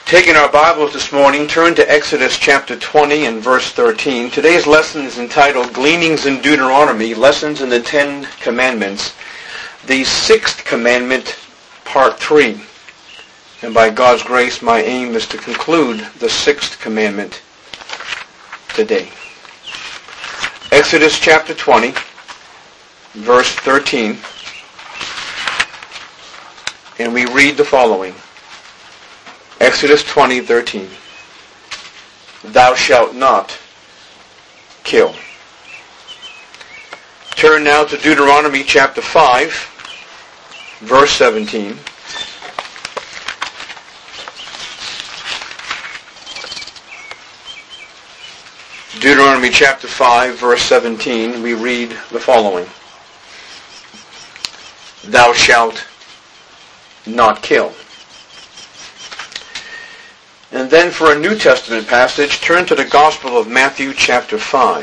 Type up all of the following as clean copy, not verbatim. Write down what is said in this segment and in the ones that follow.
Taking our Bibles this morning, turn to Exodus chapter 20 and verse 13. Today's lesson is entitled Gleanings in Deuteronomy, Lessons in the Ten Commandments, the Sixth Commandment, Part 3. And by God's grace, my aim is to conclude the Sixth Commandment today. Exodus chapter 20, verse 13. And we read the following. Exodus 20:13. Thou shalt not kill. Turn now to Deuteronomy chapter 5, verse 17. Deuteronomy chapter 5, verse 17, we read the following. Thou shalt not kill. And then for a New Testament passage, turn to the Gospel of Matthew chapter 5.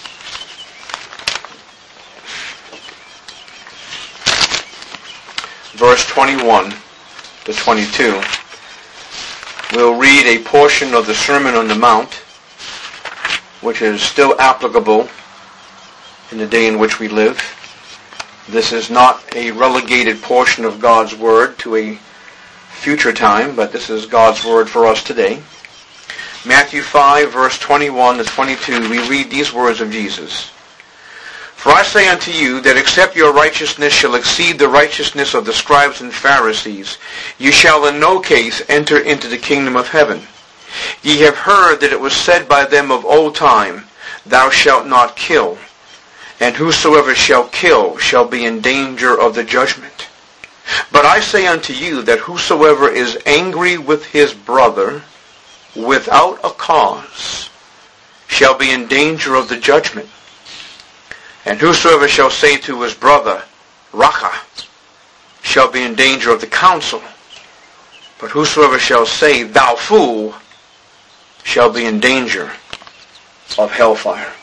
Verse 21 to 22. We'll read a portion of the Sermon on the Mount, which is still applicable in the day in which we live. This is not a relegated portion of God's Word to a future time, but this is God's Word for us today. Matthew 5, verse 21 to 22, we read these words of Jesus. For I say unto you that except your righteousness shall exceed the righteousness of the scribes and Pharisees, you shall in no case enter into the kingdom of heaven. Ye have heard that it was said by them of old time, Thou shalt not kill, and whosoever shall kill shall be in danger of the judgment. But I say unto you that whosoever is angry with his brother without a cause shall be in danger of the judgment. And whosoever shall say to his brother, Raca, shall be in danger of the council. But whosoever shall say, Thou fool, shall be in danger of hellfire.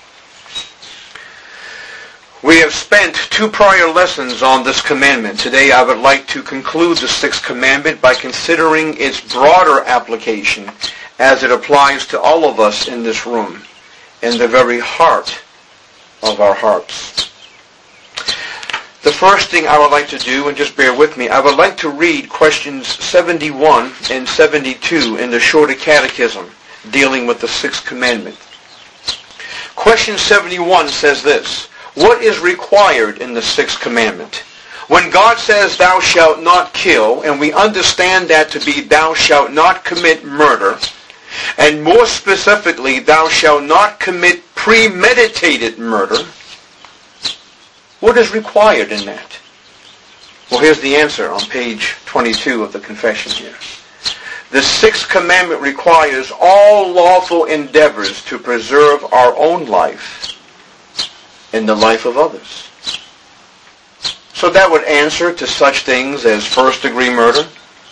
We have spent 2 prior lessons on this commandment. Today I would like to conclude the Sixth Commandment by considering its broader application as it applies to all of us in this room, in the very heart of our hearts. The first thing I would like to do, and just bear with me, I would like to read questions 71 and 72 in the Shorter Catechism dealing with the Sixth Commandment. Question 71 says this. What is required in the Sixth Commandment? When God says, Thou shalt not kill, and we understand that to be, Thou shalt not commit murder, and more specifically, Thou shalt not commit premeditated murder, what is required in that? Well, here's the answer on page 22 of the confession here. The Sixth Commandment requires all lawful endeavors to preserve our own life in the life of others. So that would answer to such things as first-degree murder.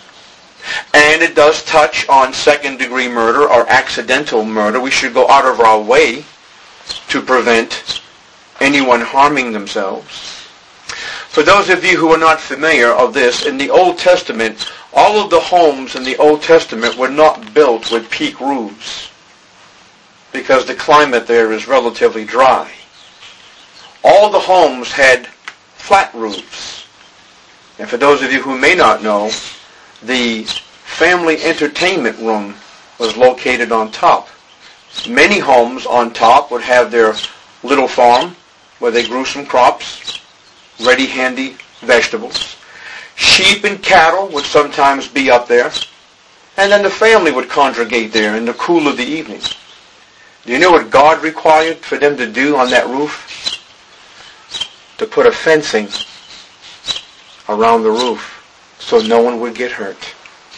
And it does touch on second-degree murder or accidental murder. We should go out of our way to prevent anyone harming themselves. For those of you who are not familiar of this, in the Old Testament, all of the homes in the Old Testament were not built with peak roofs because the climate there is relatively dry. All the homes had flat roofs. And for those of you who may not know, the family entertainment room was located on top. Many homes on top would have their little farm where they grew some crops, ready, handy vegetables. Sheep and cattle would sometimes be up there. And then the family would congregate there in the cool of the evening. Do you know what God required for them to do on that roof? To put a fencing around the roof so no one would get hurt.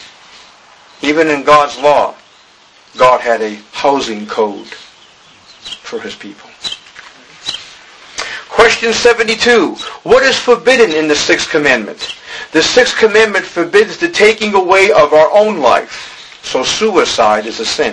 Even in God's law, God had a housing code for His people. Question 72. What is forbidden in the Sixth Commandment? The Sixth Commandment forbids the taking away of our own life. So suicide is a sin.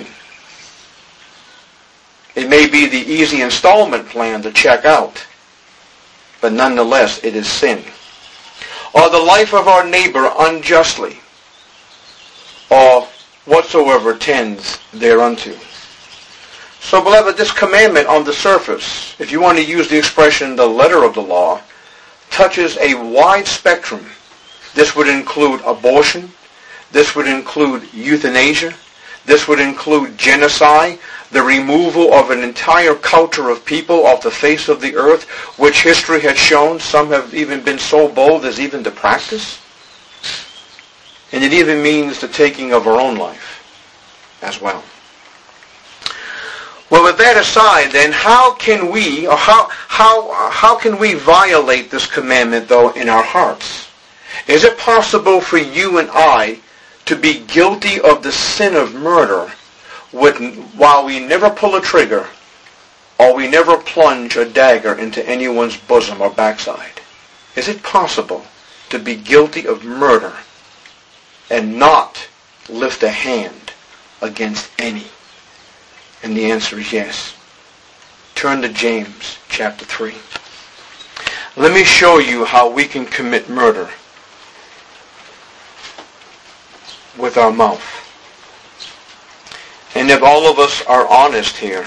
It may be the easy installment plan to check out, but nonetheless it is sin. Or the life of our neighbor unjustly, or whatsoever tends thereunto. So, beloved, this commandment on the surface, if you want to use the expression the letter of the law, touches a wide spectrum. This would include abortion. This would include euthanasia. This would include genocide, the removal of an entire culture of people off the face of the earth, which history has shown some have even been so bold as even to practice. And it even means the taking of our own life as well. Well, with that aside, then, how can we violate this commandment, though, in our hearts? Is it possible for you and I to be guilty of the sin of murder while we never pull a trigger or we never plunge a dagger into anyone's bosom or backside? Is it possible to be guilty of murder and not lift a hand against any? And the answer is yes. Turn to James chapter 3. Let me show you how we can commit murder with our mouth. And if all of us are honest here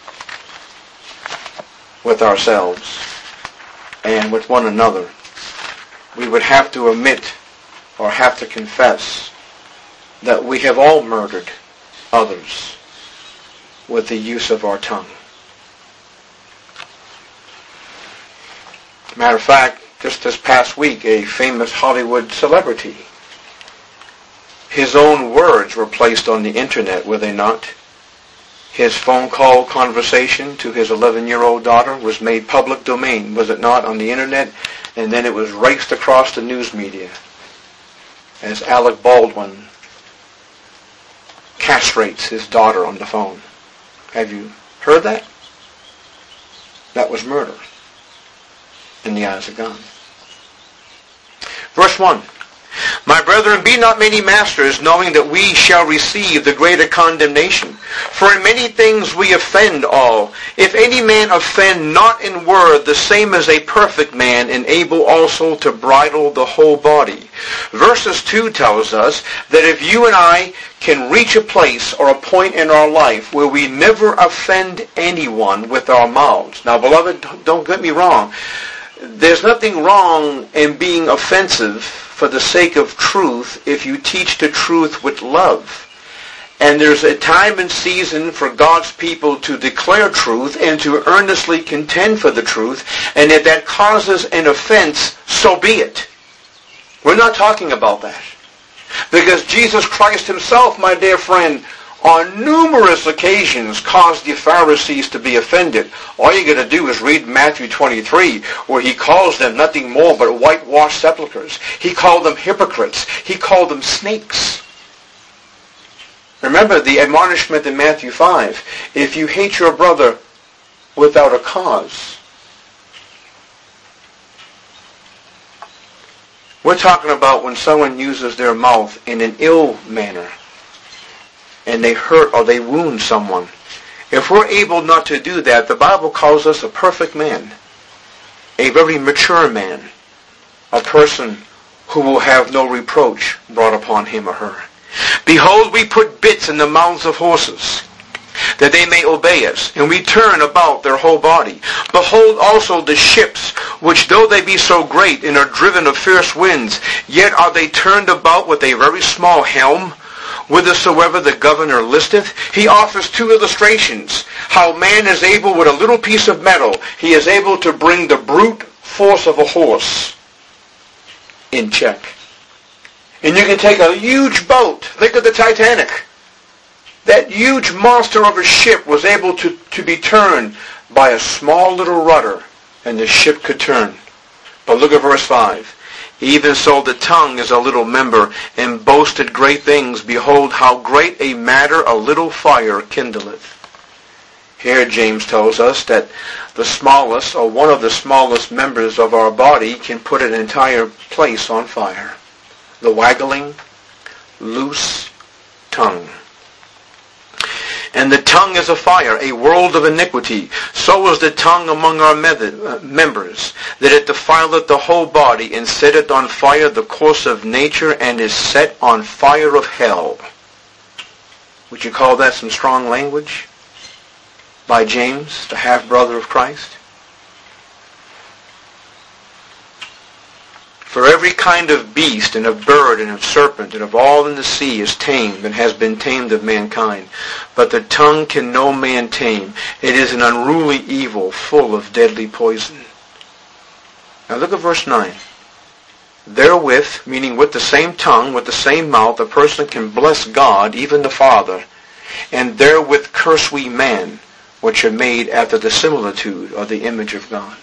with ourselves and with one another, we would have to admit or have to confess that we have all murdered others with the use of our tongue. Matter of fact, just this past week, a famous Hollywood celebrity, his own words were placed on the internet, were they not? His phone call conversation to his 11-year-old daughter was made public domain, was it not, on the internet? And then it was raced across the news media as Alec Baldwin castrates his daughter on the phone. Have you heard that? That was murder in the eyes of God. Verse 1. My brethren, be not many masters, knowing that we shall receive the greater condemnation. For in many things we offend all. If any man offend not in word, the same as a perfect man, and able also to bridle the whole body. Verses 2 tells us that if you and I can reach a place or a point in our life where we never offend anyone with our mouths. Now, beloved, don't get me wrong. There's nothing wrong in being offensive for the sake of truth if you teach the truth with love. And there's a time and season for God's people to declare truth and to earnestly contend for the truth. And if that causes an offense, so be it. We're not talking about that. Because Jesus Christ himself, my dear friend, on numerous occasions caused the Pharisees to be offended. All you got to do is read Matthew 23, where he calls them nothing more but whitewashed sepulchres. He called them hypocrites. He called them snakes. Remember the admonishment in Matthew 5. If you hate your brother without a cause. We're talking about when someone uses their mouth in an ill manner, and they hurt or they wound someone. If we're able not to do that, the Bible calls us a perfect man, a very mature man, a person who will have no reproach brought upon him or her. Behold, we put bits in the mouths of horses, that they may obey us, and we turn about their whole body. Behold also the ships, which though they be so great and are driven of fierce winds, yet are they turned about with a very small helm, whithersoever the governor listeth. He offers two illustrations, how man is able with a little piece of metal, he is able to bring the brute force of a horse in check. And you can take a huge boat, think of the Titanic. That huge monster of a ship was able to be turned by a small little rudder, and the ship could turn. But look at verse 5. Even so the tongue is a little member, and boasted great things. Behold, how great a matter a little fire kindleth. Here James tells us that the smallest, or one of the smallest members of our body can put an entire place on fire. The waggling, loose tongue. And the tongue is a fire, a world of iniquity. So is the tongue among our members, that it defileth the whole body, and setteth on fire the course of nature, and is set on fire of hell. Would you call that some strong language by James, the half-brother of Christ? For every kind of beast and of bird and of serpent and of all in the sea is tamed and has been tamed of mankind. But the tongue can no man tame. It is an unruly evil full of deadly poison. Now look at verse 9. Therewith, meaning with the same tongue, with the same mouth, a person can bless God, even the Father, and therewith curse we man, which are made after the similitude or the image of God.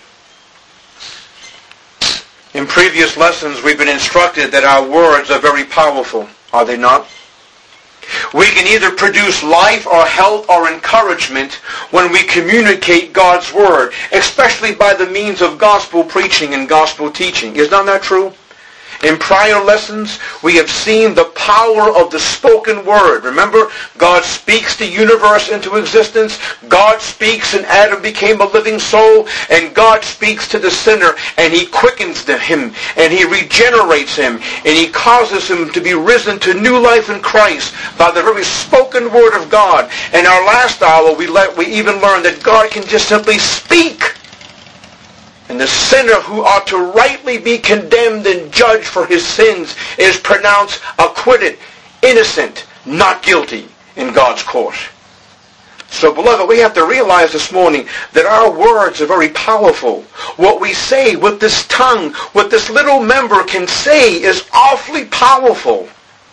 In previous lessons, we've been instructed that our words are very powerful, are they not? We can either produce life or health or encouragement when we communicate God's Word, especially by the means of gospel preaching and gospel teaching. Is not that true? In prior lessons, we have seen the power of the spoken word. Remember, God speaks the universe into existence. God speaks and Adam became a living soul. And God speaks to the sinner and He quickens him and He regenerates him and He causes him to be risen to new life in Christ by the very spoken word of God. In our last hour, we even learned that God can just simply speak. And the sinner who ought to rightly be condemned and judged for his sins is pronounced acquitted, innocent, not guilty in God's court. So, beloved, we have to realize this morning that our words are very powerful. What we say with this tongue, what this little member can say is awfully powerful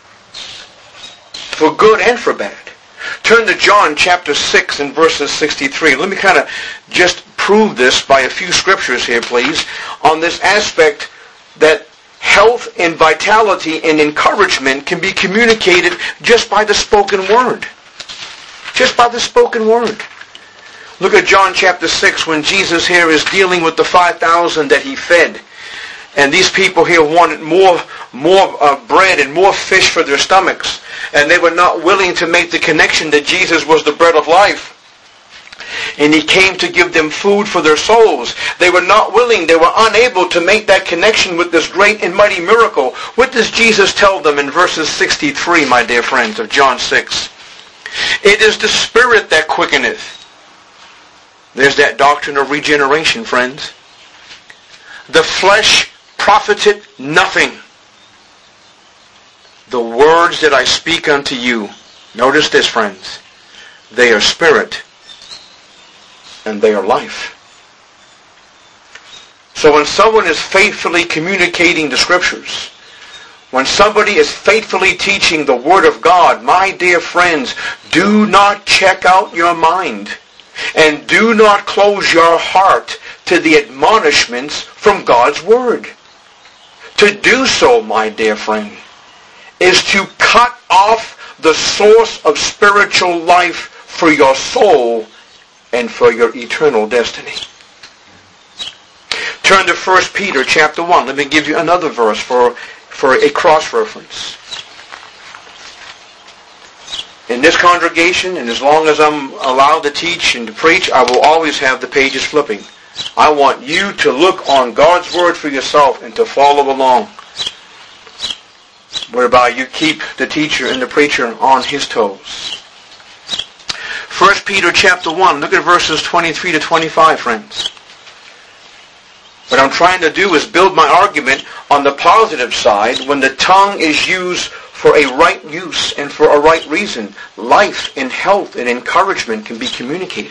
for good and for bad. Turn to John chapter 6 and verses 63. Let me kind of just prove this by a few scriptures here, please, on this aspect that health and vitality and encouragement can be communicated just by the spoken word. Just by the spoken word. Look at John chapter 6 when Jesus here is dealing with the 5,000 that He fed. And these people here wanted more bread and more fish for their stomachs. And they were not willing to make the connection that Jesus was the bread of life. And He came to give them food for their souls. They were not willing, they were unable to make that connection with this great and mighty miracle. What does Jesus tell them in verses 63, my dear friends, of John 6? It is the Spirit that quickeneth. There's that doctrine of regeneration, friends. The flesh profiteth nothing. The words that I speak unto you, notice this, friends, they are spirit and they are life. So when someone is faithfully communicating the Scriptures, when somebody is faithfully teaching the Word of God, my dear friends, do not check out your mind and do not close your heart to the admonishments from God's Word. To do so, my dear friend, is to cut off the source of spiritual life for your soul and for your eternal destiny. Turn to 1 Peter chapter 1. Let me give you another verse for a cross-reference. In this congregation, and as long as I'm allowed to teach and to preach, I will always have the pages flipping. I want you to look on God's Word for yourself and to follow along, whereby you keep the teacher and the preacher on his toes. 1 Peter chapter 1, look at verses 23 to 25, friends. What I'm trying to do is build my argument on the positive side. When the tongue is used for a right use and for a right reason, life and health and encouragement can be communicated.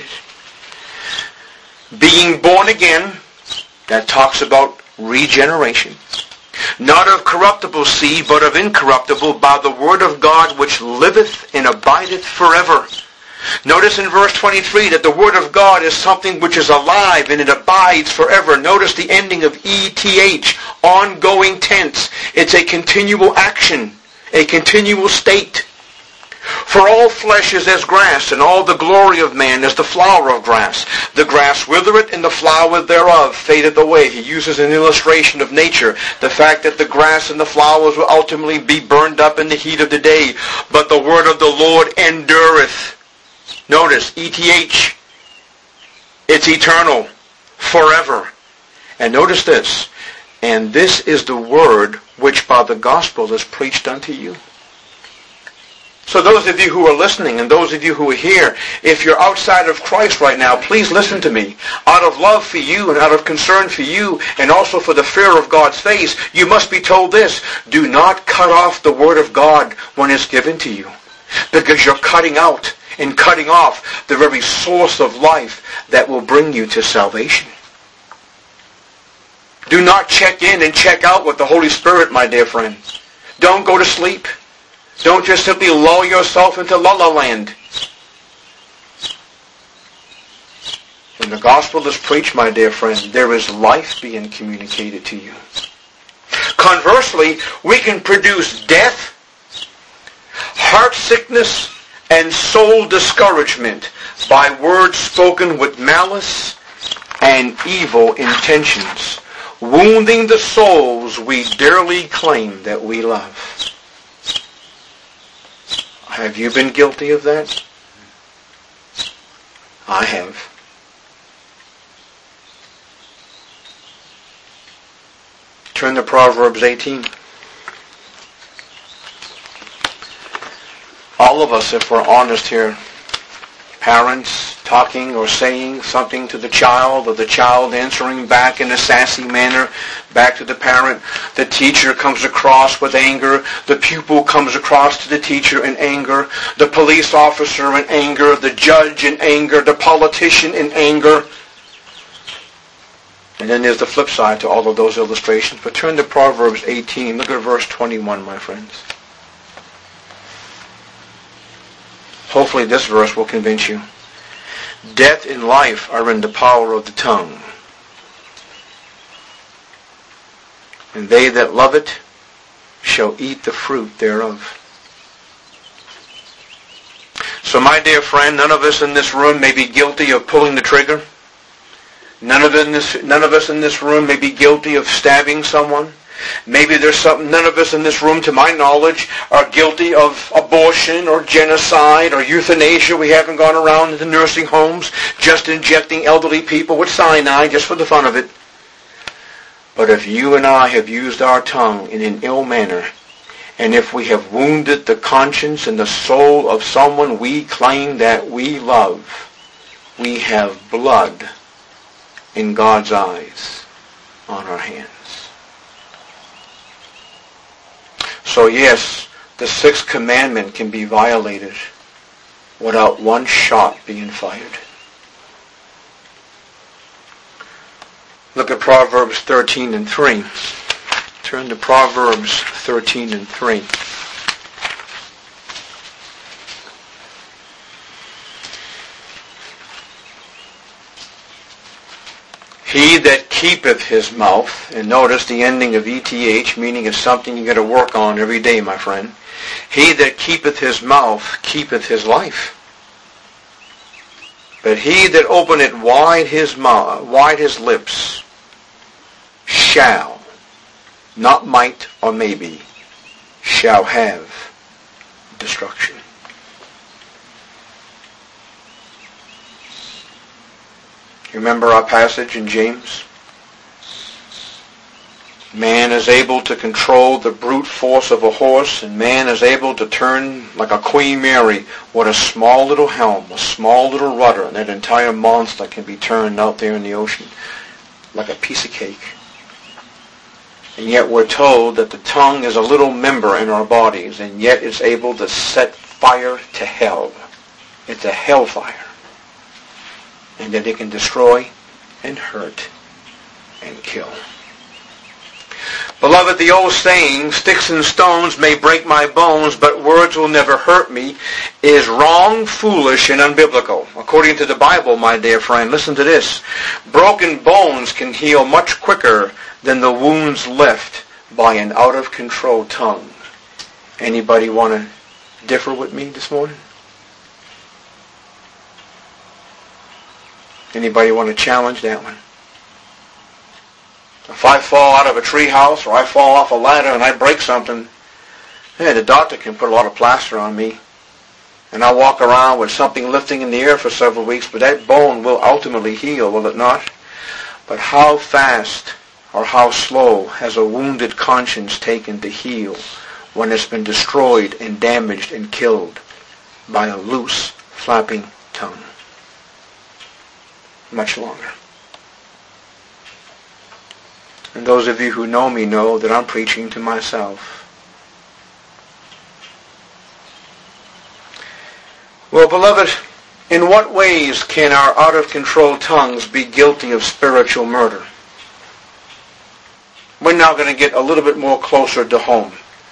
Being born again, that talks about regeneration. Not of corruptible seed, but of incorruptible, by the word of God which liveth and abideth forever. Notice in verse 23 that the Word of God is something which is alive and it abides forever. Notice the ending of ETH, ongoing tense. It's a continual action, a continual state. For all flesh is as grass, and all the glory of man is the flower of grass. The grass withereth, and the flower thereof fadeth away. He uses an illustration of nature, the fact that the grass and the flowers will ultimately be burned up in the heat of the day. But the word of the Lord endureth. Notice, ETH, it's eternal, forever. And notice this, and this is the word which by the gospel is preached unto you. So those of you who are listening and those of you who are here, if you're outside of Christ right now, please listen to me. Out of love for you and out of concern for you and also for the fear of God's face, you must be told this: do not cut off the Word of God when it's given to you, because you're cutting out and cutting off the very source of life that will bring you to salvation. Do not check in and check out with the Holy Spirit, my dear friend. Don't go to sleep. Don't just simply lull yourself into la-la land. When the gospel is preached, my dear friend, there is life being communicated to you. Conversely, we can produce death, heart sickness, and soul discouragement by words spoken with malice and evil intentions, wounding the souls we dearly claim that we love. Have you been guilty of that? I have. Turn to Proverbs 18. All of us, if we're honest here, parents talking or saying something to the child, or the child answering back in a sassy manner back to the parent. The teacher comes across with anger. The pupil comes across to the teacher in anger. The police officer in anger. The judge in anger. The politician in anger. And then there's the flip side to all of those illustrations. But turn to Proverbs 18. Look at verse 21, my friends. Hopefully this verse will convince you. Death and life are in the power of the tongue, and they that love it shall eat the fruit thereof. So my dear friend, none of us in this room may be guilty of pulling the trigger. None of us in this room may be guilty of stabbing someone. Maybe there's something, none of us in this room, to my knowledge, are guilty of abortion or genocide or euthanasia. We haven't gone around into nursing homes just injecting elderly people with cyanide just for the fun of it. But if you and I have used our tongue in an ill manner, and if we have wounded the conscience and the soul of someone we claim that we love, we have blood in God's eyes on our hands. So yes, the sixth commandment can be violated without one shot being fired. Look at Proverbs 13 and 3. Turn to Proverbs 13 and 3. He that keepeth his mouth, and notice the ending of ETH, meaning it's something you got to work on every day, my friend. He that keepeth his mouth keepeth his life. But he that openeth wide his lips shall, not might or maybe, shall have destruction. Remember our passage in James? Man is able to control the brute force of a horse, and man is able to turn like a Queen Mary with a small little helm, a small little rudder, and that entire monster can be turned out there in the ocean like a piece of cake. And yet we're told that the tongue is a little member in our bodies, and yet it's able to set fire to hell. It's a hellfire. And that it can destroy and hurt and kill. Beloved, the old saying, sticks and stones may break my bones, but words will never hurt me, is wrong, foolish, and unbiblical. According to the Bible, my dear friend, listen to this. Broken bones can heal much quicker than the wounds left by an out-of-control tongue. Anybody want to differ with me this morning? Anybody want to challenge that one? If I fall out of a tree house or I fall off a ladder and I break something, the doctor can put a lot of plaster on me. And I'll walk around with something lifting in the air for several weeks, but that bone will ultimately heal, will it not? But how fast or how slow has a wounded conscience taken to heal when it's been destroyed and damaged and killed by a loose, flapping tongue. Much longer. And those of you who know me know that I'm preaching to myself. Well, beloved, in what ways can our out-of-control tongues be guilty of spiritual murder? We're now going to get a little bit more closer to home.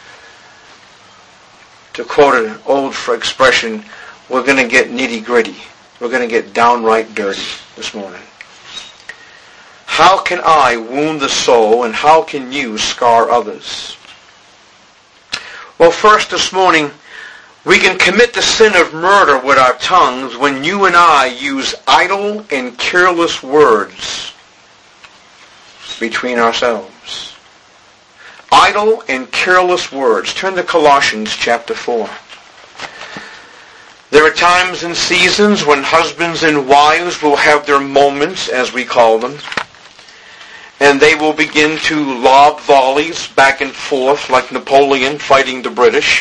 To quote an old expression, we're going to get nitty-gritty. We're going to get downright dirty this morning. How can I wound the soul, and how can you scar others? Well, first this morning, we can commit the sin of murder with our tongues when you and I use idle and careless words between ourselves. Idle and careless words. Turn to Colossians chapter 4. There are times and seasons when husbands and wives will have their moments, as we call them, and they will begin to lob volleys back and forth like Napoleon fighting the British,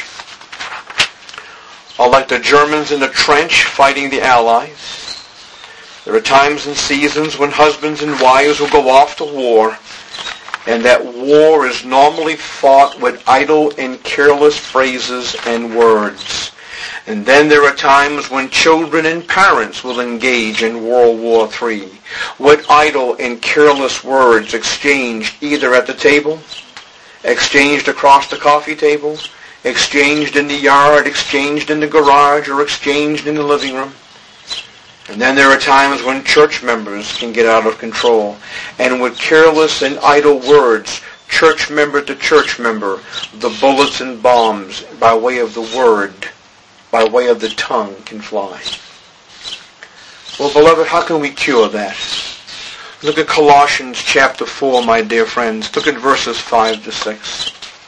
or like the Germans in the trench fighting the Allies. There are times and seasons when husbands and wives will go off to war, and that war is normally fought with idle and careless phrases and words. And then there are times when children and parents will engage in World War III with idle and careless words exchanged either at the table, exchanged across the coffee table, exchanged in the yard, exchanged in the garage, or exchanged in the living room. And then there are times when church members can get out of control, and with careless and idle words, church member to church member, the bullets and bombs by way of the word, by way of the tongue can fly. Well, beloved, how can we cure that? Look at Colossians chapter 4, my dear friends. Look at verses 5 to 6.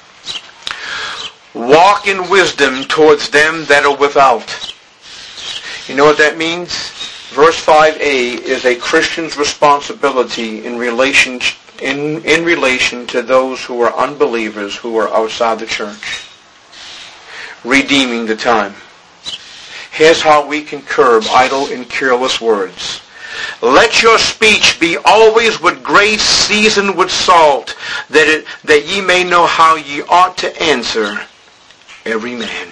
Walk in wisdom towards them that are without. You know what that means? Verse 5a is a Christian's responsibility in relation to those who are unbelievers who are outside the church. Redeeming the time. Here's how we can curb idle and careless words. Let your speech be always with grace seasoned with salt, that ye may know how ye ought to answer every man.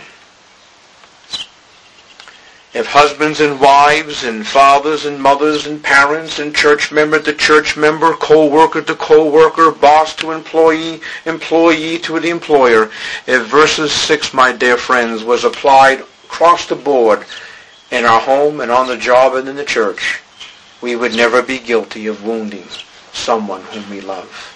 If husbands and wives and fathers and mothers and parents and church member to church member, co-worker to co-worker, boss to employee, employee to the employer, if verses 6, my dear friends, was applied across the board in our home and on the job and in the church, we would never be guilty of wounding someone whom we love.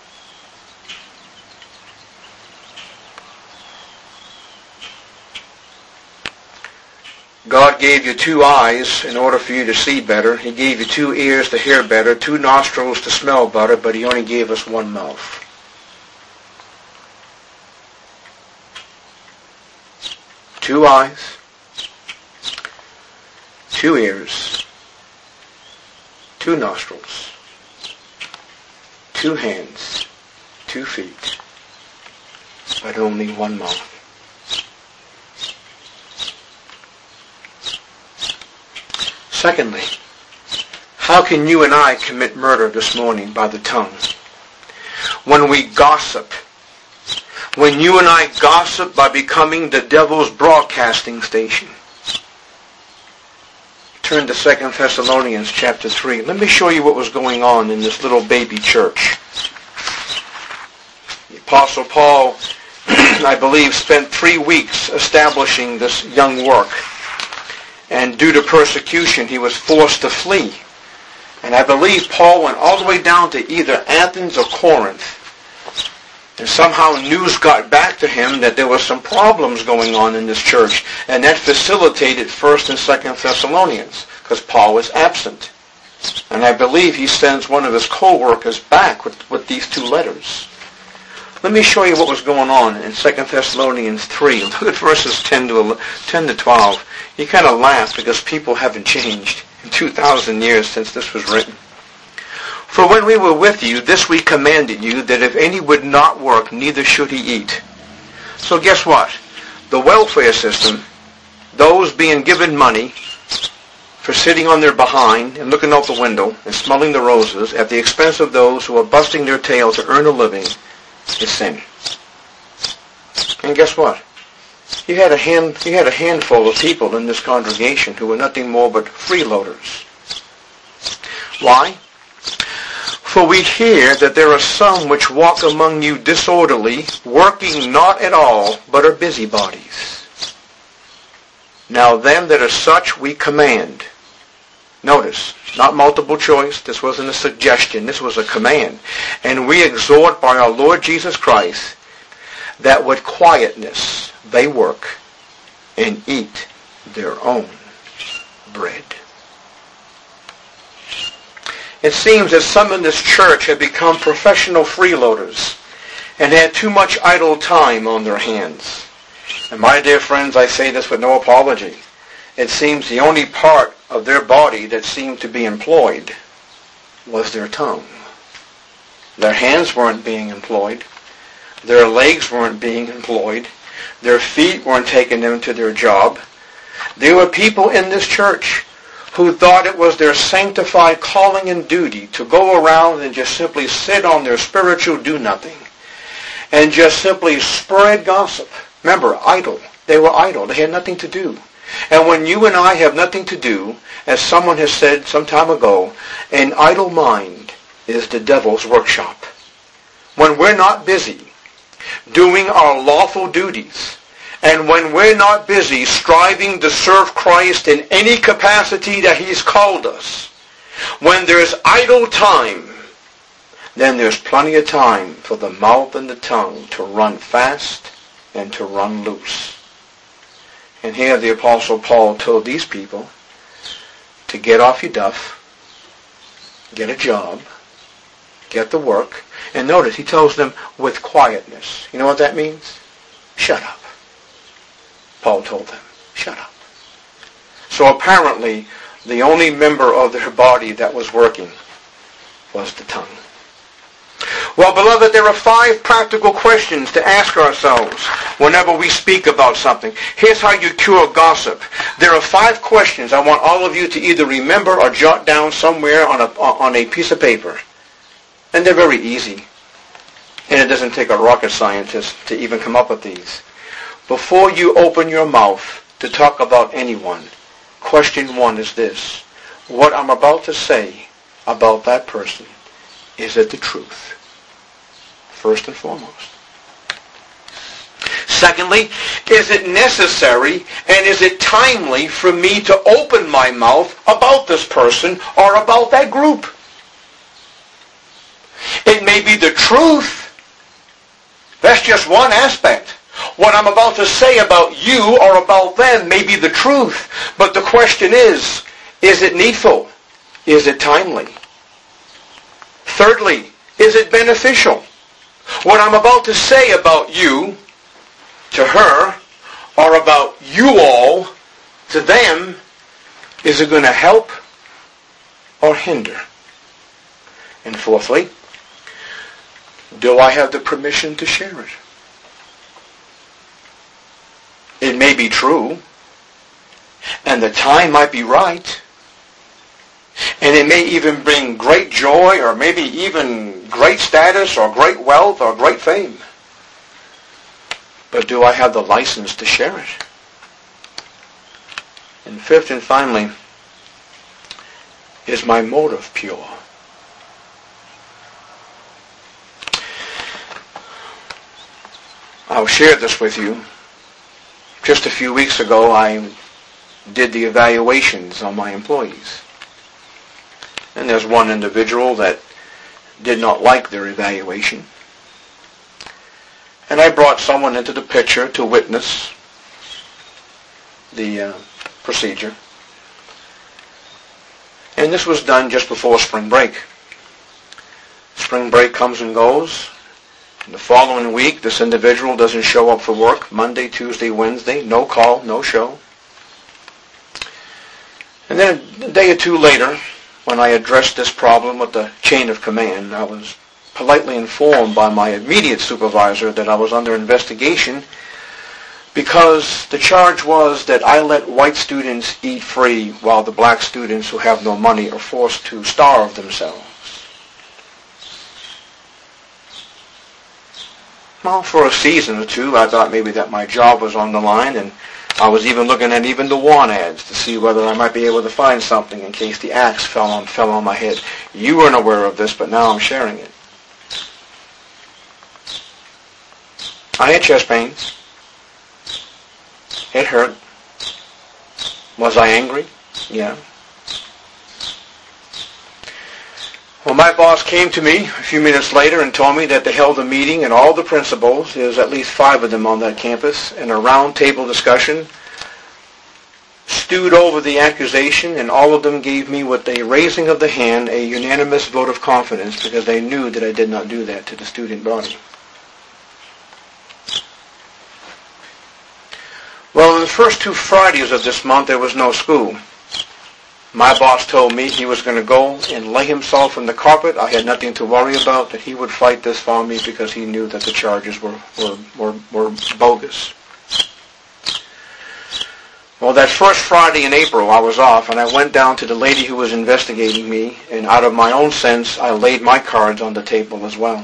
God gave you 2 eyes in order for you to see better. He gave you 2 ears to hear better, 2 nostrils to smell better, but He only gave us 1 mouth. Two eyes, 2 ears, 2 nostrils, 2 hands, 2 feet, but only 1 mouth. Secondly, how can you and I commit murder this morning by the tongue? When we gossip. When you and I gossip by becoming the devil's broadcasting station. Turn to 2 Thessalonians chapter 3. Let me show you what was going on in this little baby church. The Apostle Paul, I believe, spent 3 weeks establishing this young work. And due to persecution, he was forced to flee. And I believe Paul went all the way down to either Athens or Corinth. And somehow news got back to him that there were some problems going on in this church. And that facilitated 1st and 2nd Thessalonians, because Paul was absent. And I believe he sends one of his co-workers back with these 2 letters. Let me show you what was going on in 2 Thessalonians 3. Look at verses 10 to 12. You kind of laugh because people haven't changed in 2,000 years since this was written. For when we were with you, this we commanded you, that if any would not work, neither should he eat. So guess what? The welfare system those being given money for sitting on their behind and looking out the window and smelling the roses at the expense of those who are busting their tail to earn a living is sin. And guess what? You had a handful of people in this congregation who were nothing more but freeloaders. Why? For we hear that there are some which walk among you disorderly, working not at all, but are busybodies. Now them that are such we command. Notice, not multiple choice. This wasn't a suggestion. This was a command. And we exhort by our Lord Jesus Christ that with quietness they work and eat their own bread. It seems that some in this church have become professional freeloaders and had too much idle time on their hands. And my dear friends, I say this with no apology. It seems the only part of their body that seemed to be employed was their tongue. Their hands weren't being employed. Their legs weren't being employed. Their feet weren't taking them to their job. There were people in this church who thought it was their sanctified calling and duty to go around and just simply sit on their spiritual do-nothing and just simply spread gossip. Remember, idle. They were idle. They had nothing to do. And when you and I have nothing to do, as someone has said some time ago, an idle mind is the devil's workshop. When we're not busy doing our lawful duties, and when we're not busy striving to serve Christ in any capacity that He's called us, when there's idle time, then there's plenty of time for the mouth and the tongue to run fast and to run loose. And here the Apostle Paul told these people to get off your duff, get a job, get the work. And notice, he tells them with quietness. You know what that means? Shut up. Paul told them, shut up. So apparently, the only member of their body that was working was the tongue. Well, beloved, there are 5 practical questions to ask ourselves whenever we speak about something. Here's how you cure gossip. There are 5 questions I want all of you to either remember or jot down somewhere on a piece of paper. And they're very easy. And it doesn't take a rocket scientist to even come up with these. Before you open your mouth to talk about anyone, question 1 is this. What I'm about to say about that person, is it the truth? First and foremost. Secondly, is it necessary and is it timely for me to open my mouth about this person or about that group? It may be the truth. That's just one aspect. What I'm about to say about you or about them may be the truth. But the question is it needful? Is it timely? Thirdly, is it beneficial? What I'm about to say about you to her or about you all to them, is it going to help or hinder? And fourthly, do I have the permission to share it? It may be true, and the time might be right, and it may even bring great joy or maybe even great status or great wealth or great fame. But do I have the license to share it? And fifth and finally, is my motive pure? I'll share this with you. Just a few weeks ago, I did the evaluations on my employees. And there's one individual that did not like their evaluation. And I brought someone into the picture to witness the procedure. And this was done just before spring break. Spring break comes and goes. And the following week, this individual doesn't show up for work. Monday, Tuesday, Wednesday, no call, no show. And then a day or two later, when I addressed this problem with the chain of command, I was politely informed by my immediate supervisor that I was under investigation because the charge was that I let white students eat free while the black students who have no money are forced to starve themselves. Well, for a season or two, I thought maybe that my job was on the line, and I was even looking at even the want ads to see whether I might be able to find something in case the axe fell on my head. You weren't aware of this, but now I'm sharing it. I had chest pains. It hurt. Was I angry? Yeah. Well, my boss came to me a few minutes later and told me that they held a meeting, and all the principals, there's at least 5 of them on that campus, in a round table discussion, stewed over the accusation, and all of them gave me, with a raising of the hand, a unanimous vote of confidence, because they knew that I did not do that to the student body. Well, in the first 2 Fridays of this month, there was no school. My boss told me he was going to go and lay himself on the carpet. I had nothing to worry about, that he would fight this for me because he knew that the charges were bogus. Well, that first Friday in April, I was off, and I went down to the lady who was investigating me, and out of my own sense, I laid my cards on the table as well.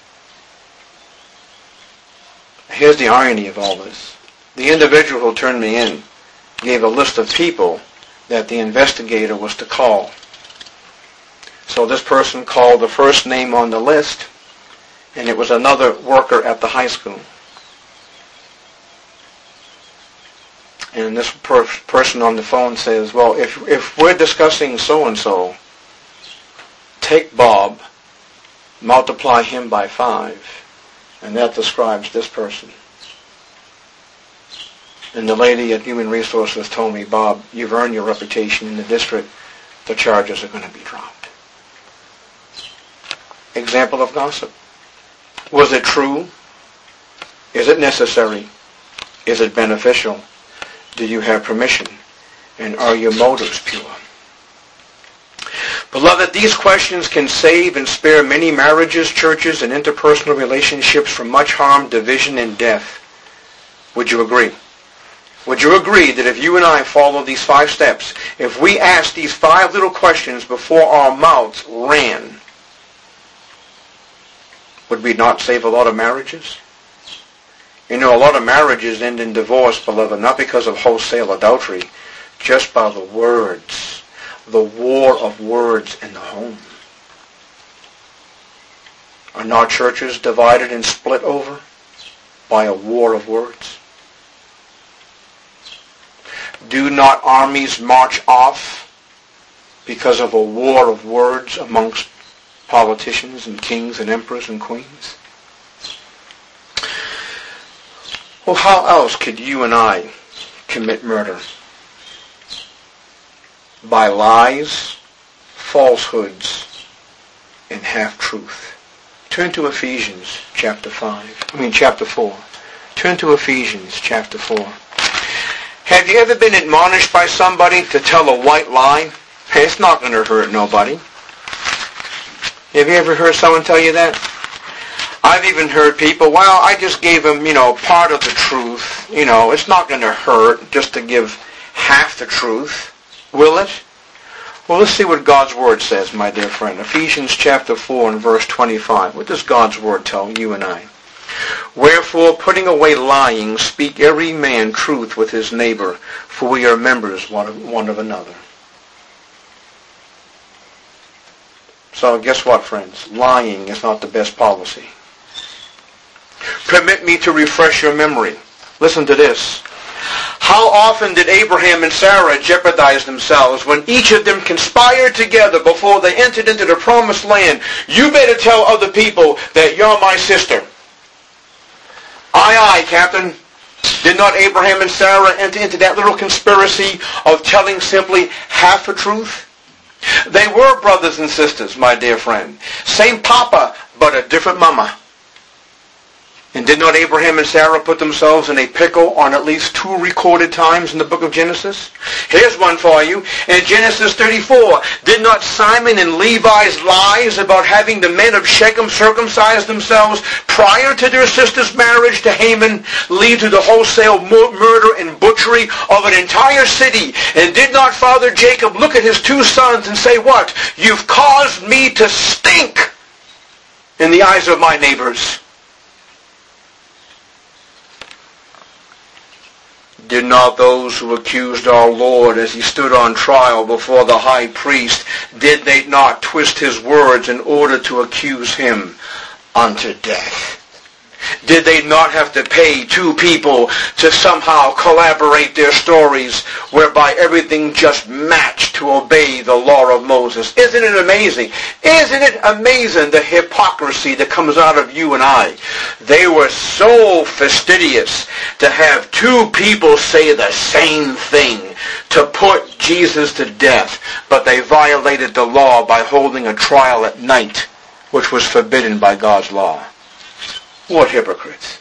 Here's the irony of all this. The individual who turned me in gave a list of people that the investigator was to call. So this person called the first name on the list, and it was another worker at the high school. And this person on the phone says, well, if we're discussing so-and-so, take Bob, multiply him by 5, and that describes this person. And the lady at Human Resources told me, Bob, you've earned your reputation in the district. The charges are going to be dropped. Example of gossip. Was it true? Is it necessary? Is it beneficial? Do you have permission? And are your motives pure? Beloved, these questions can save and spare many marriages, churches, and interpersonal relationships from much harm, division, and death. Would you agree? Would you agree that if you and I follow these 5 steps, if we ask these 5 little questions before our mouths ran, would we not save a lot of marriages? You know, a lot of marriages end in divorce, beloved, not because of wholesale adultery, just by the words, the war of words in the home. Are not churches divided and split over by a war of words? Do not armies march off because of a war of words amongst politicians and kings and emperors and queens? Well, how else could you and I commit murder? By lies, falsehoods, and half-truth. Turn to Ephesians chapter 4. Turn to Ephesians chapter 4. Have you ever been admonished by somebody to tell a white lie? Hey, it's not going to hurt nobody. Have you ever heard someone tell you that? I've even heard people, well, I just gave them, part of the truth. It's not going to hurt just to give half the truth. Will it? Well, let's see what God's Word says, my dear friend. Ephesians chapter 4 and verse 25. What does God's Word tell you and I? Wherefore, putting away lying, speak every man truth with his neighbor, for we are members one of another. So guess what, friends? Lying is not the best policy. Permit me to refresh your memory. Listen to this. How often did Abraham and Sarah jeopardize themselves when each of them conspired together before they entered into the promised land? You better tell other people that you're my sister. Aye, aye, Captain. Did not Abraham and Sarah enter into that little conspiracy of telling simply half a truth? They were brothers and sisters, my dear friend. Same papa, but a different mama. And did not Abraham and Sarah put themselves in a pickle on at least 2 recorded times in the book of Genesis? Here's one for you. In Genesis 34, did not Simon and Levi's lies about having the men of Shechem circumcise themselves prior to their sister's marriage to Haman lead to the wholesale murder and butchery of an entire city? And did not Father Jacob look at his 2 sons and say, what? You've caused me to stink in the eyes of my neighbors. Did not those who accused our Lord as he stood on trial before the high priest, did they not twist his words in order to accuse him unto death? Did they not have to pay 2 people to somehow collaborate their stories whereby everything just matched to obey the law of Moses? Isn't it amazing? Isn't it amazing the hypocrisy that comes out of you and I? They were so fastidious to have 2 people say the same thing to put Jesus to death, but they violated the law by holding a trial at night, which was forbidden by God's law. What hypocrites.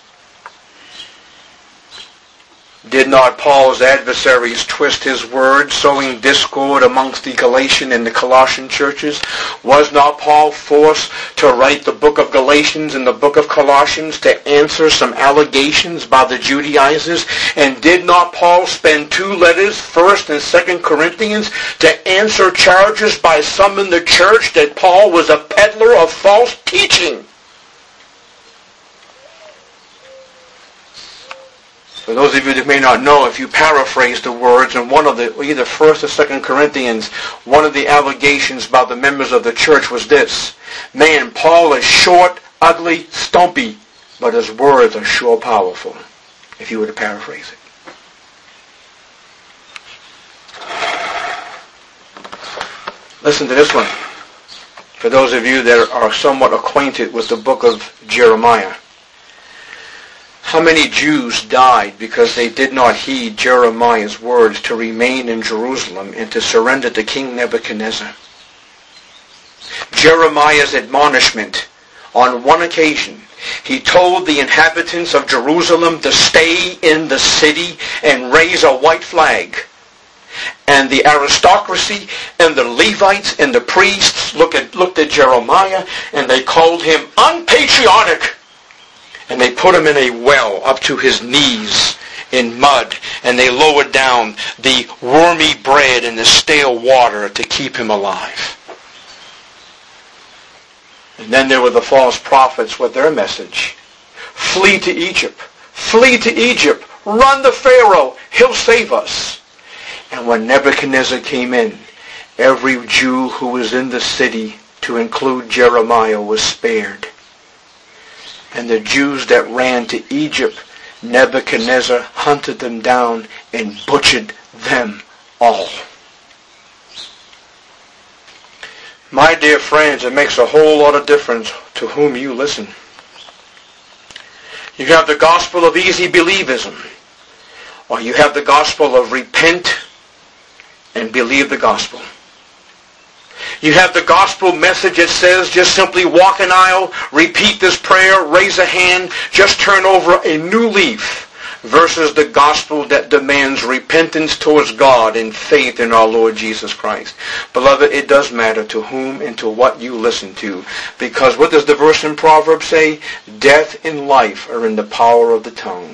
Did not Paul's adversaries twist his words, sowing discord amongst the Galatian and the Colossian churches? Was not Paul forced to write the book of Galatians and the book of Colossians to answer some allegations by the Judaizers? And did not Paul spend 2 letters, 1st and 2nd Corinthians, to answer charges by some in the church that Paul was a peddler of false teaching? For those of you that may not know, if you paraphrase the words in one of the, either 1st or 2nd Corinthians, one of the allegations by the members of the church was this: man, Paul is short, ugly, stumpy, but his words are sure powerful, if you were to paraphrase it. Listen to this one. For those of you that are somewhat acquainted with the book of Jeremiah. How many Jews died because they did not heed Jeremiah's words to remain in Jerusalem and to surrender to King Nebuchadnezzar? Jeremiah's admonishment, on one occasion, he told the inhabitants of Jerusalem to stay in the city and raise a white flag. And the aristocracy and the Levites and the priests looked at Jeremiah and they called him unpatriotic. And they put him in a well up to his knees in mud, and they lowered down the wormy bread and the stale water to keep him alive. And then there were the false prophets with their message. Flee to Egypt. Flee to Egypt. Run to Pharaoh. He'll save us. And when Nebuchadnezzar came in, every Jew who was in the city, to include Jeremiah, was spared. And the Jews that ran to Egypt, Nebuchadnezzar hunted them down and butchered them all. My dear friends, it makes a whole lot of difference to whom you listen. You have the gospel of easy believism, or you have the gospel of repent and believe the gospel. You have the gospel message that says just simply walk an aisle, repeat this prayer, raise a hand, just turn over a new leaf, versus the gospel that demands repentance towards God and faith in our Lord Jesus Christ. Beloved, it does matter to whom and to what you listen to, because what does the verse in Proverbs say? Death and life are in the power of the tongue.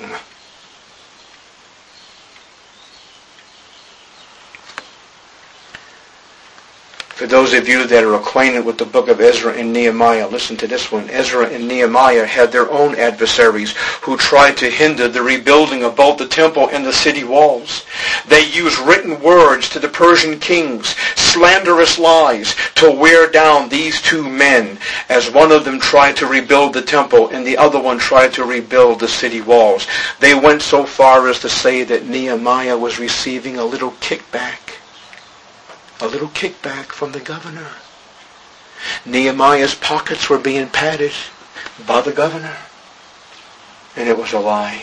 For those of you that are acquainted with the book of Ezra and Nehemiah, listen to this one. Ezra and Nehemiah had their own adversaries who tried to hinder the rebuilding of both the temple and the city walls. They used written words to the Persian kings, slanderous lies, to wear down these 2 men, as one of them tried to rebuild the temple and the other one tried to rebuild the city walls. They went so far as to say that Nehemiah was receiving a little kickback from the governor. Nehemiah's pockets were being padded by the governor. And it was a lie.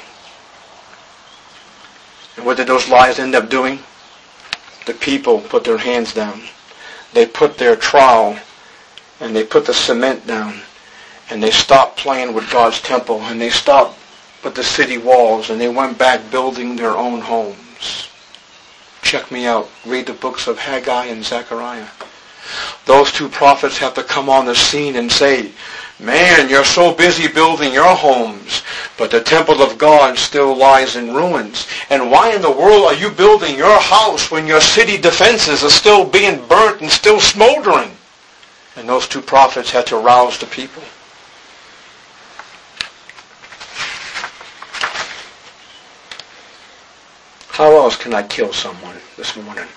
And what did those lies end up doing? The people put their hands down. They put their trowel and they put the cement down. And they stopped playing with God's temple, and they stopped with the city walls, and they went back building their own homes. Check me out. Read the books of Haggai and Zechariah. Those two prophets have to come on the scene and say, man, you're so busy building your homes, but the temple of God still lies in ruins. And why in the world are you building your house when your city defenses are still being burnt and still smoldering? And those two prophets had to rouse the people. How else can I kill someone this morning?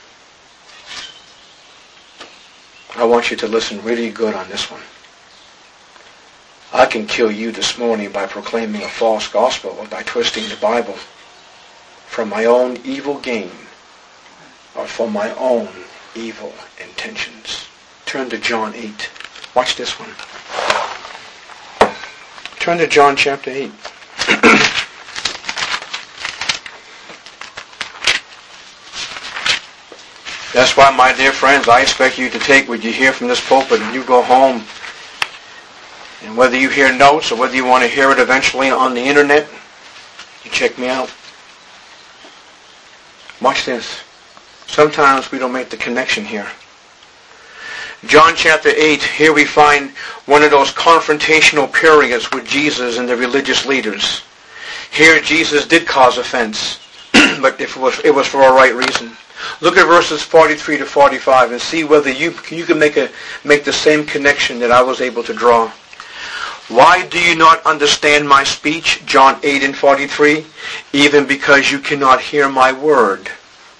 I want you to listen really good on this one. I can kill you this morning by proclaiming a false gospel or by twisting the Bible for my own evil gain or for my own evil intentions. Turn to John 8. Watch this one. Turn to John chapter 8. That's why, my dear friends, I expect you to take what you hear from this pulpit and you go home. And whether you hear notes or whether you want to hear it eventually on the internet, you check me out. Watch this. Sometimes we don't make the connection here. John chapter 8, here we find one of those confrontational periods with Jesus and the religious leaders. Here Jesus did cause offense, but it was for a right reason. Look at verses 43 to 45 and see whether you can make the same connection that I was able to draw. Why do you not understand my speech? John 8 and 43. Even because you cannot hear my word.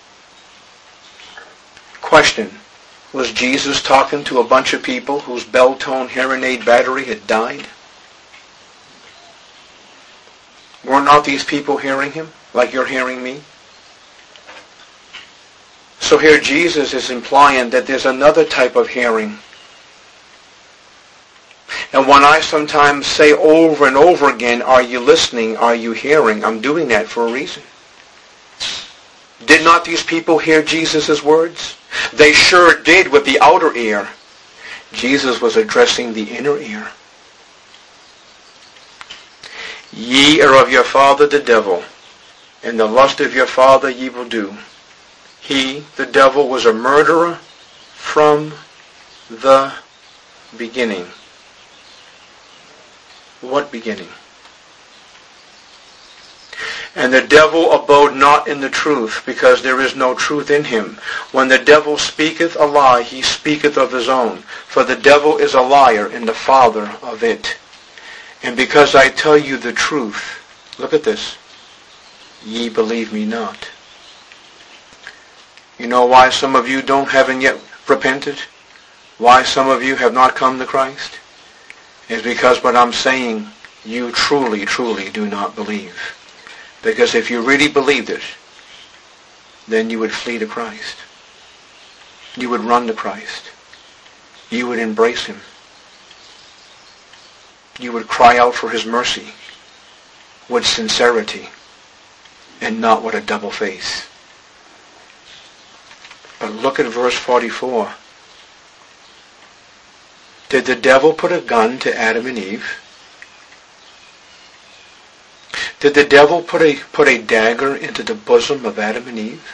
Question. Was Jesus talking to a bunch of people whose bell-tone hearing aid battery had died? Were not these people hearing him like you're hearing me? So here Jesus is implying that there's another type of hearing. And when I sometimes say over and over again, are you listening, are you hearing, I'm doing that for a reason. Did not these people hear Jesus' words? They sure did with the outer ear. Jesus was addressing the inner ear. Ye are of your father the devil, and the lust of your father ye will do. He, the devil, was a murderer from the beginning. What beginning? And the devil abode not in the truth, because there is no truth in him. When the devil speaketh a lie, he speaketh of his own. For the devil is a liar and the father of it. And because I tell you the truth, look at this, ye believe me not. You know why some of you haven't yet repented? Why some of you have not come to Christ? Is because what I'm saying, you truly, truly do not believe. Because if you really believed it, then you would flee to Christ. You would run to Christ. You would embrace him. You would cry out for his mercy with sincerity and not with a double face. But look at verse 44. Did the devil put a gun to Adam and Eve? Did the devil put a dagger into the bosom of Adam and Eve?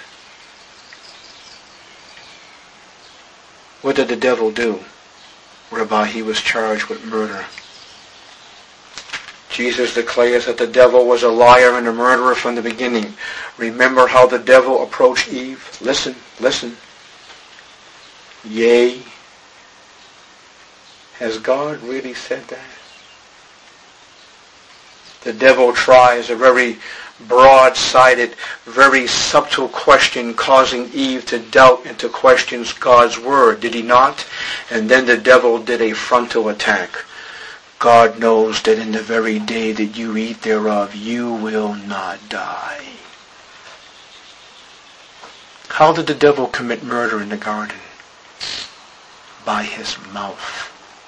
What did the devil do whereby he was charged with murder? Jesus declares that the devil was a liar and a murderer from the beginning. Remember how the devil approached Eve? Listen. Yea. Has God really said that? The devil tries a very broad-sided, very subtle question, causing Eve to doubt and to question God's word. Did he not? And then the devil did a frontal attack. God knows that in the very day that you eat thereof, you will not die. How did the devil commit murder in the garden? By his mouth.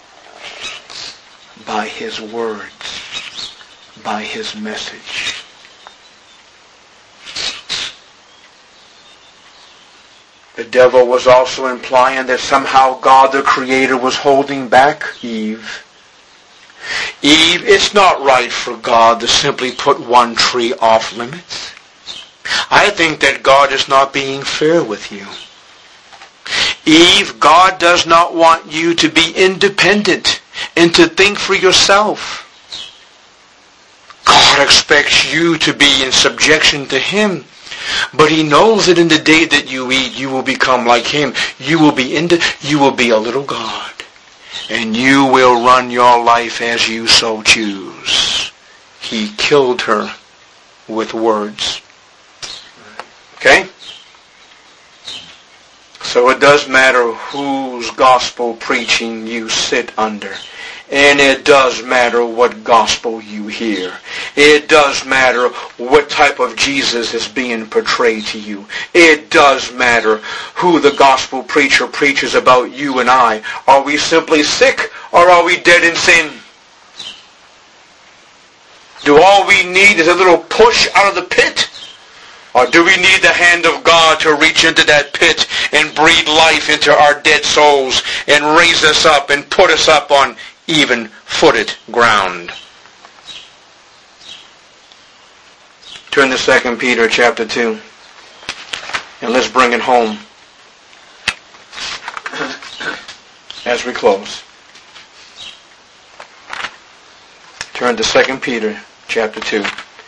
By his words. By his message. The devil was also implying that somehow God the Creator was holding back Eve. Eve, it's not right for God to simply put one tree off limits. I think that God is not being fair with you. Eve, God does not want you to be independent and to think for yourself. God expects you to be in subjection to Him. But He knows that in the day that you eat, you will become like Him. You will be a little God. And you will run your life as you so choose. He killed her with words. Okay? So it does matter whose gospel preaching you sit under. And it does matter what gospel you hear. It does matter what type of Jesus is being portrayed to you. It does matter who the gospel preacher preaches about you and I. Are we simply sick or are we dead in sin? Do all we need is a little push out of the pit? Or do we need the hand of God to reach into that pit and breathe life into our dead souls and raise us up and put us up on even-footed ground? Turn to 2 Peter chapter 2, and let's bring it home as we close. Turn to 2 Peter chapter 2.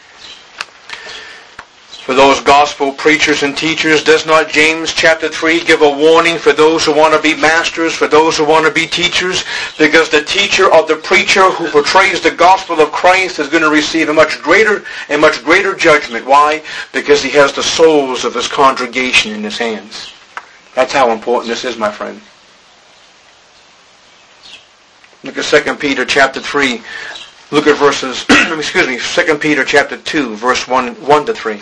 For those gospel preachers and teachers, does not James chapter 3 give a warning for those who want to be masters, for those who want to be teachers? Because the teacher or the preacher who portrays the gospel of Christ is going to receive a much greater judgment. Why? Because he has the souls of his congregation in his hands. That's how important this is, my friend. Look at 2 Peter chapter 3. Look at verses, 2 Peter chapter 2, verse 1 to 3.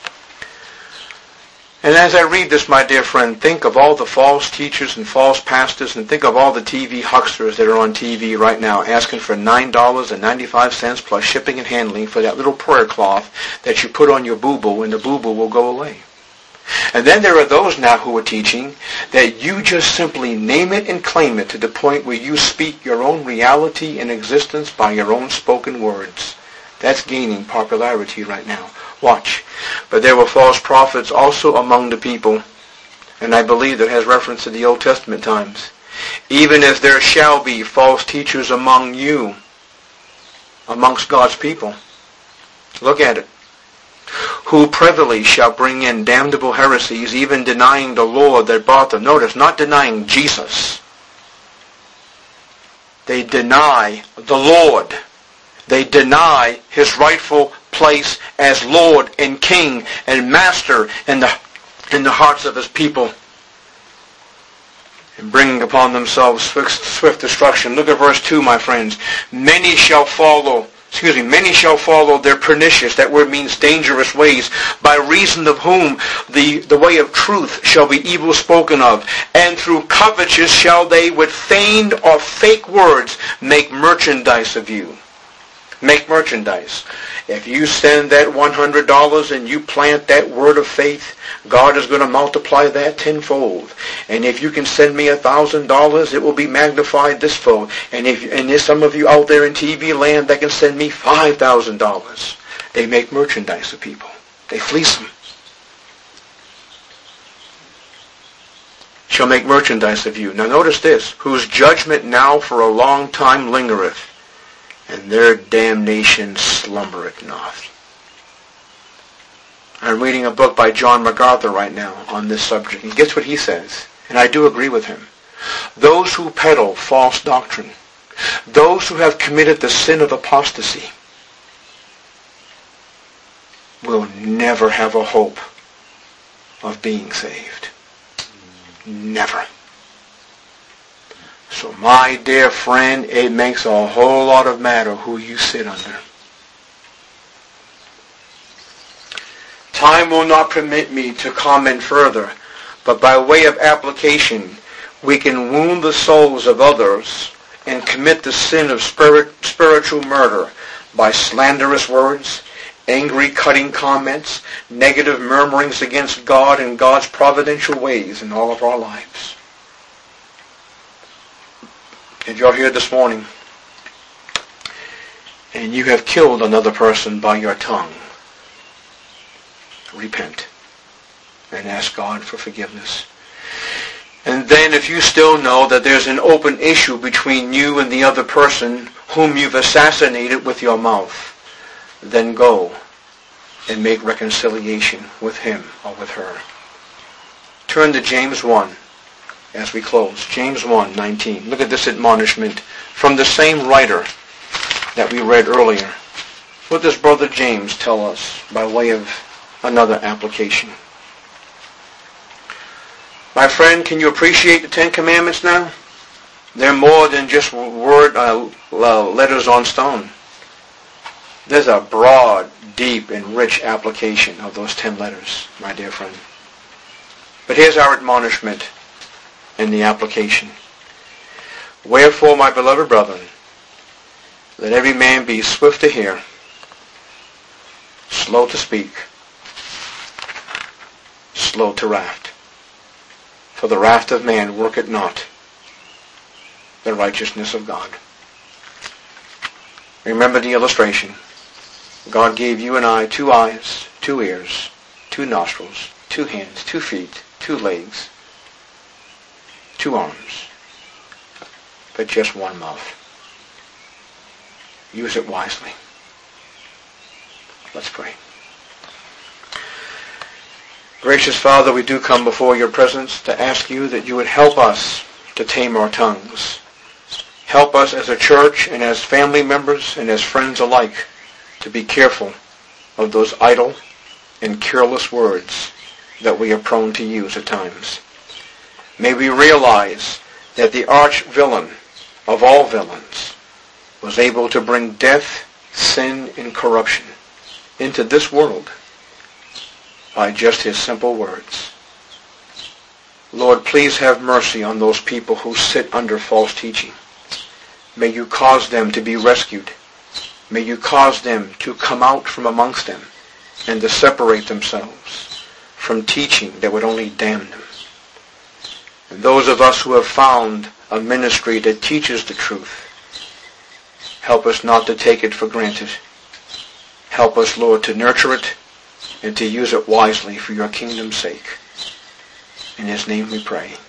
And as I read this, my dear friend, think of all the false teachers and false pastors, and think of all the TV hucksters that are on TV right now asking for $9.95 plus shipping and handling for that little prayer cloth that you put on your boo-boo, and the boo-boo will go away. And then there are those now who are teaching that you just simply name it and claim it to the point where you speak your own reality and existence by your own spoken words. That's gaining popularity right now. Watch. But there were false prophets also among the people, and I believe that has reference to the Old Testament times. Even as there shall be false teachers among you, amongst God's people. Look at it. Who privily shall bring in damnable heresies, even denying the Lord that brought them. Notice, not denying Jesus. They deny the Lord. They deny His rightful place as Lord and King and Master in the hearts of His people, and bringing upon themselves swift destruction. Look at verse 2, my friends. Many shall follow their pernicious, that word means dangerous ways, by reason of whom the way of truth shall be evil spoken of, and through covetous shall they with feigned or fake words make merchandise of you. Make merchandise. If you send that $100 and you plant that word of faith, God is going to multiply that tenfold. And if you can send me $1,000, it will be magnified this fold. And there's some of you out there in TV land that can send me $5,000. They make merchandise of people. They fleece them. Shall make merchandise of you. Now notice this. Whose judgment now for a long time lingereth, and their damnation slumbereth not. I'm reading a book by John MacArthur right now on this subject. And guess what he says? And I do agree with him. Those who peddle false doctrine, those who have committed the sin of apostasy, will never have a hope of being saved. Never. So my dear friend, it makes a whole lot of matter who you sit under. Time will not permit me to comment further, but by way of application, we can wound the souls of others and commit the sin of spiritual murder by slanderous words, angry cutting comments, negative murmurings against God and God's providential ways in all of our lives. Did y'all hear this morning? and you have killed another person by your tongue, repent and ask God for forgiveness. And then if you still know that there's an open issue between you and the other person whom you've assassinated with your mouth, then go and make reconciliation with him or with her. Turn to James 1 as we close. James 1:19. Look at this admonishment from the same writer that we read earlier. What does Brother James tell us by way of another application? My friend, can you appreciate the Ten Commandments now? They're more than just letters on stone. There's a broad, deep, and rich application of those 10 letters, my dear friend. But here's our admonishment in the application. Wherefore, my beloved brethren, let every man be swift to hear, slow to speak, slow to wrath. For the wrath of man worketh not the righteousness of God. Remember the illustration. God gave you and I 2 eyes, 2 ears, 2 nostrils, 2 hands, 2 feet, 2 legs, 2 arms, but just 1 mouth. Use it wisely. Let's pray. Gracious Father, we do come before your presence to ask you that you would help us to tame our tongues. Help us as a church and as family members and as friends alike to be careful of those idle and careless words that we are prone to use at times. May we realize that the arch villain of all villains was able to bring death, sin, and corruption into this world by just his simple words. Lord, please have mercy on those people who sit under false teaching. May you cause them to be rescued. May you cause them to come out from amongst them and to separate themselves from teaching that would only damn them. And those of us who have found a ministry that teaches the truth, help us not to take it for granted. Help us, Lord, to nurture it and to use it wisely for your kingdom's sake. In his name we pray.